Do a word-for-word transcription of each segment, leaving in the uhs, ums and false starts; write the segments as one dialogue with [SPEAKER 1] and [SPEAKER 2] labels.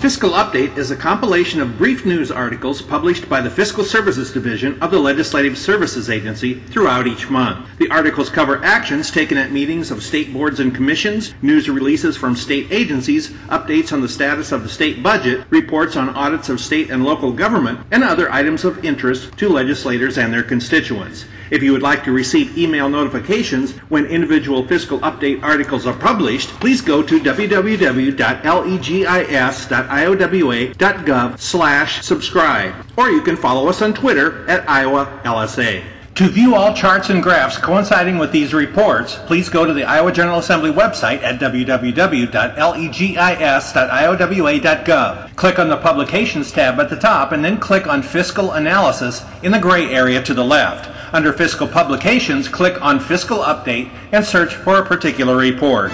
[SPEAKER 1] Fiscal Update is a compilation of brief news articles published by the Fiscal Services Division of the Legislative Services Agency throughout each month. The articles cover actions taken at meetings of state boards and commissions, news releases from state agencies, updates on the status of the state budget, reports on audits of state and local government, and other items of interest to legislators and their constituents. If you would like to receive email notifications when individual Fiscal Update articles are published, please go to w w w dot legis dot iowa dot gov slash subscribe, or you can follow us on Twitter at Iowa L S A. To view all charts and graphs coinciding with these reports, please go to the Iowa General Assembly website at w w w dot legis dot iowa dot gov. Click on the Publications tab at the top and then click on Fiscal Analysis in the gray area to the left. Under Fiscal Publications, click on Fiscal Update and search for a particular report.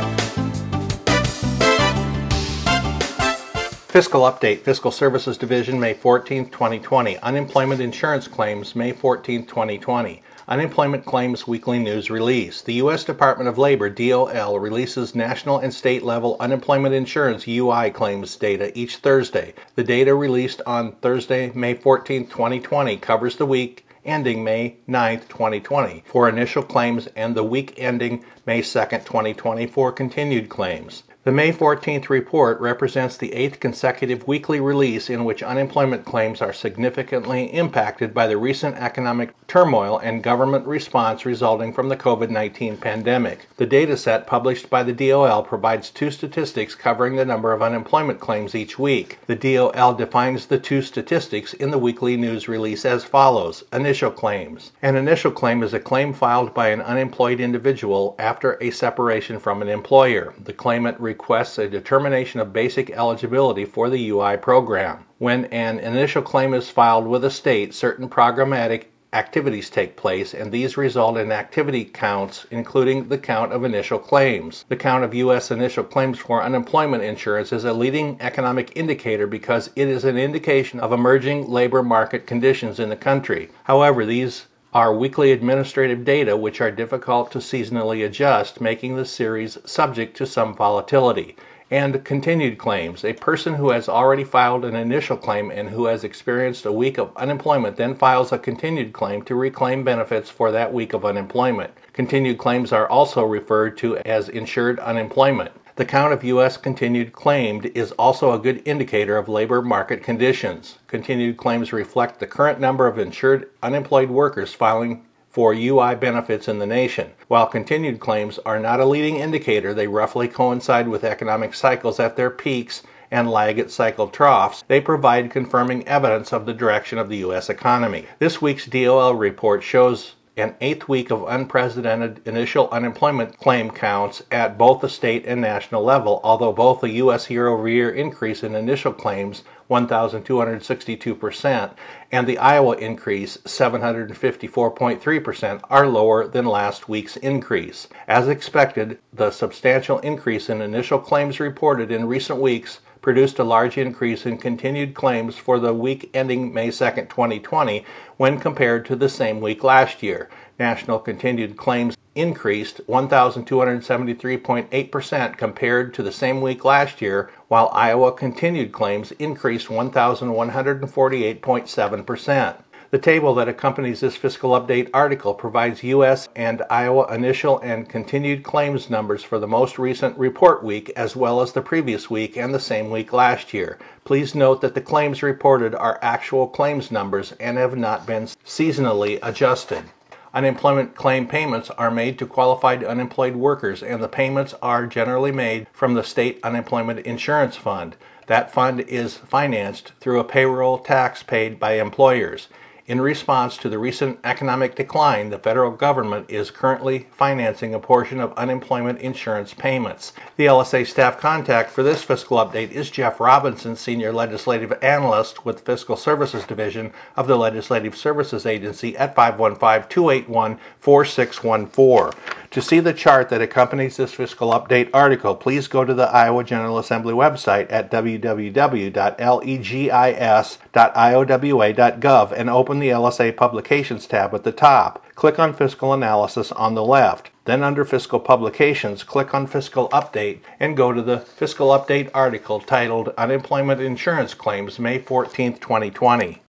[SPEAKER 1] Fiscal Update, Fiscal Services Division, May fourteenth, twenty twenty. Unemployment Insurance Claims, May fourteenth, twenty twenty. Unemployment Claims Weekly News Release. The U S Department of Labor, D O L, releases national and state level unemployment insurance U I claims data each Thursday. The data released on Thursday, May fourteenth, twenty twenty covers the week ending May ninth, twenty twenty for initial claims and the week ending May second, twenty twenty for continued claims. The May fourteenth report represents the eighth consecutive weekly release in which unemployment claims are significantly impacted by the recent economic turmoil and government response resulting from the COVID nineteen pandemic. The data set published by the D O L provides two statistics covering the number of unemployment claims each week. The D O L defines the two statistics in the weekly news release as follows. Initial claims. An initial claim is a claim filed by an unemployed individual after a separation from an employer. The claimant requests a determination of basic eligibility for the U I program. When an initial claim is filed with a state, certain programmatic activities take place, and these result in activity counts, including the count of initial claims. The count of U S initial claims for unemployment insurance is a leading economic indicator because it is an indication of emerging labor market conditions in the country. However, these are weekly administrative data which are difficult to seasonally adjust, making the series subject to some volatility. And continued claims. A person who has already filed an initial claim and who has experienced a week of unemployment then files a continued claim to reclaim benefits for that week of unemployment. Continued claims are also referred to as insured unemployment. The count of U S continued claimed is also a good indicator of labor market conditions. Continued claims reflect the current number of insured unemployed workers filing for U I benefits in the nation. While continued claims are not a leading indicator, they roughly coincide with economic cycles at their peaks and lag at cycle troughs. They provide confirming evidence of the direction of the U S economy. This week's D O L report shows an eighth week of unprecedented initial unemployment claim counts at both the state and national level, although both the U S year-over-year increase in initial claims, one thousand two hundred sixty-two percent, and the Iowa increase, seven hundred fifty-four point three percent, are lower than last week's increase. As expected, the substantial increase in initial claims reported in recent weeks produced a large increase in continued claims for the week ending May second, twenty twenty, when compared to the same week last year. National continued claims increased one thousand two hundred seventy-three point eight percent compared to the same week last year, while Iowa continued claims increased one thousand one hundred forty-eight point seven percent. The table that accompanies this Fiscal Update article provides U S and Iowa initial and continued claims numbers for the most recent report week as well as the previous week and the same week last year. Please note that the claims reported are actual claims numbers and have not been seasonally adjusted. Unemployment claim payments are made to qualified unemployed workers, and the payments are generally made from the State Unemployment Insurance Fund. That fund is financed through a payroll tax paid by employers. In response to the recent economic decline, the federal government is currently financing a portion of unemployment insurance payments. The L S A staff contact for this fiscal update is Jeff Robinson, Senior Legislative Analyst with Fiscal Services Division of the Legislative Services Agency at five one five, two eight one, four six one four. To see the chart that accompanies this fiscal update article, please go to the Iowa General Assembly website at w w w dot legis dot iowa dot gov and open the L S A Publications tab at the top. Click on Fiscal Analysis on the left. Then under Fiscal Publications, click on Fiscal Update and go to the Fiscal Update article titled Unemployment Insurance Claims May fourteenth, twenty twenty.